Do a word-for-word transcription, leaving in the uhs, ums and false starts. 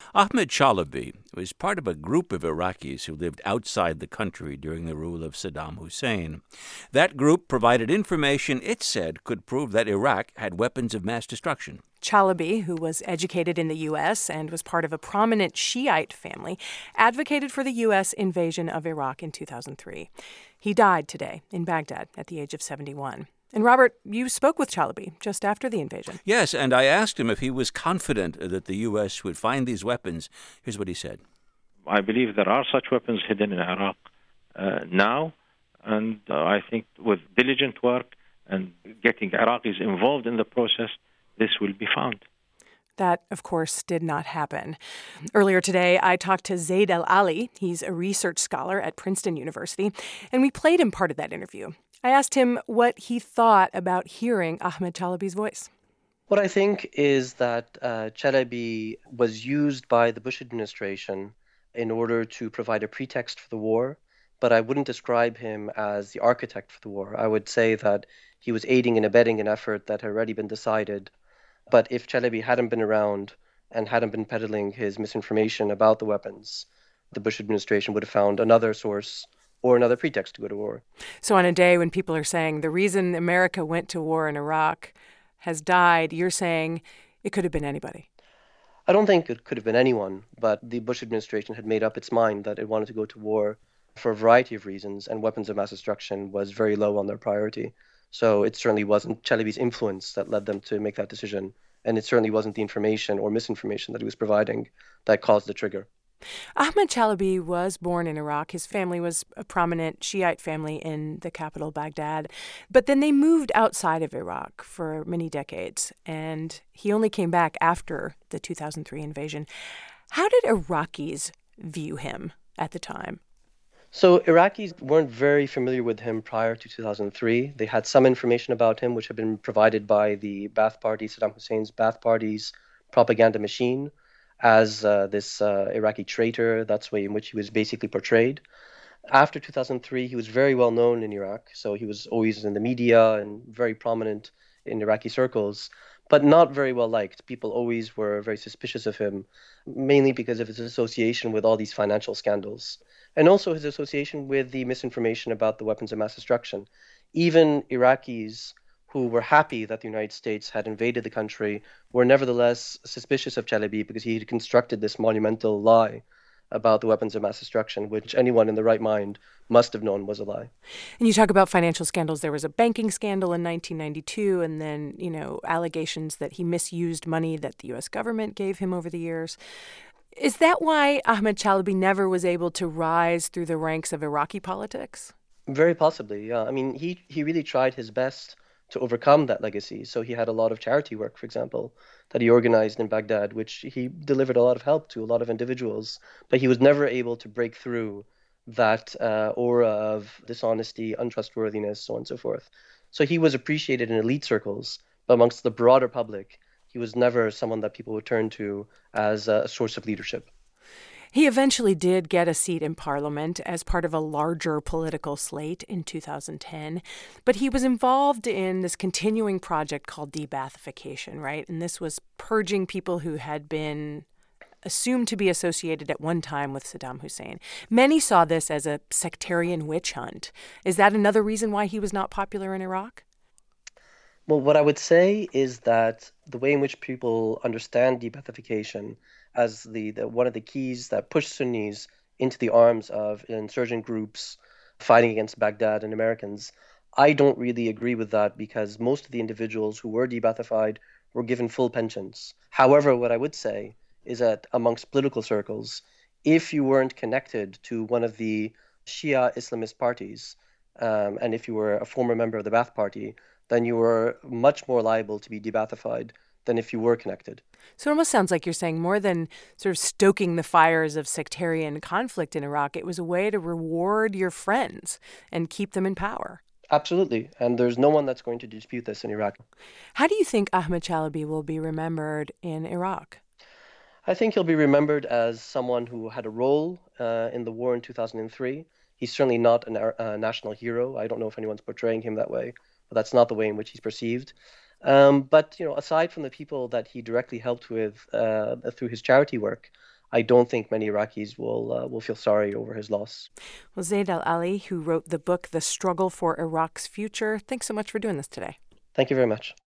Ahmed Chalabi was part of a group of Iraqis who lived outside the country during the rule of Saddam Hussein. That group provided information it said could prove that Iraq had weapons of mass destruction. Chalabi, who was educated in the U S and was part of a prominent Shiite family, advocated for the U S invasion of Iraq in two thousand three. He died today in Baghdad at the age of seventy-one. And Robert, you spoke with Chalabi just after the invasion. Yes, and I asked him if he was confident that the U S would find these weapons. Here's what he said. I believe there are such weapons hidden in Iraq uh, now, and uh, I think with diligent work and getting Iraqis involved in the process, this will be found. That, of course, did not happen. Earlier today, I talked to Zaid al-Ali. He's a research scholar at Princeton University, and we played him part of that interview. I asked him what he thought about hearing Ahmed Chalabi's voice. What I think is that uh, Chalabi was used by the Bush administration in order to provide a pretext for the war, but I wouldn't describe him as the architect for the war. I would say that he was aiding and abetting an effort that had already been decided. But if Chalabi hadn't been around and hadn't been peddling his misinformation about the weapons, the Bush administration would have found another source or another pretext to go to war. So on a day when people are saying the reason America went to war in Iraq has died, you're saying it could have been anybody. I don't think it could have been anyone, but the Bush administration had made up its mind that it wanted to go to war for a variety of reasons, and weapons of mass destruction was very low on their priority. So it certainly wasn't Chalabi's influence that led them to make that decision, and it certainly wasn't the information or misinformation that he was providing that caused the trigger. Ahmed Chalabi was born in Iraq. His family was a prominent Shiite family in the capital, Baghdad. But then they moved outside of Iraq for many decades, and he only came back after the two thousand three invasion. How did Iraqis view him at the time? So Iraqis weren't very familiar with him prior to two thousand three. They had some information about him, which had been provided by the Ba'ath Party, Saddam Hussein's Ba'ath Party's propaganda machine, as uh, this uh, Iraqi traitor. That's the way in which he was basically portrayed. After two thousand three, he was very well known in Iraq, so he was always in the media and very prominent in Iraqi circles, but not very well liked. People always were very suspicious of him, mainly because of his association with all these financial scandals, and also his association with the misinformation about the weapons of mass destruction. Even Iraqis who were happy that the United States had invaded the country were nevertheless suspicious of Chalabi because he had constructed this monumental lie about the weapons of mass destruction, which anyone in the right mind must have known was a lie. And you talk about financial scandals. There was a banking scandal in nineteen ninety-two, and then, you know, allegations that he misused money that the U S government gave him over the years. Is that why Ahmed Chalabi never was able to rise through the ranks of Iraqi politics? Very possibly, yeah. I mean, he, he really tried his best to overcome that legacy. So he had a lot of charity work, for example, that he organized in Baghdad, which he delivered a lot of help to a lot of individuals. But he was never able to break through that uh, aura of dishonesty, untrustworthiness, so on and so forth. So he was appreciated in elite circles, but amongst the broader public, he was never someone that people would turn to as a source of leadership. He eventually did get a seat in Parliament as part of a larger political slate in two thousand ten, but he was involved in this continuing project called de-Baathification, right? And this was purging people who had been assumed to be associated at one time with Saddam Hussein. Many saw this as a sectarian witch hunt. Is that another reason why he was not popular in Iraq? Well, what I would say is that the way in which people understand de-Baathification as the, the one of the keys that pushed Sunnis into the arms of insurgent groups fighting against Baghdad and Americans, I don't really agree with that because most of the individuals who were de-Baathified were given full pensions. However, what I would say is that amongst political circles, if you weren't connected to one of the Shia Islamist parties, um, and if you were a former member of the Ba'ath Party, then you were much more liable to be de-Baathified than if you were connected. So it almost sounds like you're saying more than sort of stoking the fires of sectarian conflict in Iraq, it was a way to reward your friends and keep them in power. Absolutely. And there's no one that's going to dispute this in Iraq. How do you think Ahmed Chalabi will be remembered in Iraq? I think he'll be remembered as someone who had a role uh, in the war in two thousand three. He's certainly not a na- uh, national hero. I don't know if anyone's portraying him that way, but that's not the way in which he's perceived. Um, but, you know, aside from the people that he directly helped with uh, through his charity work, I don't think many Iraqis will uh, will feel sorry over his loss. Well, Zaid al-Ali, who wrote the book The Struggle for Iraq's Future, thanks so much for doing this today. Thank you very much.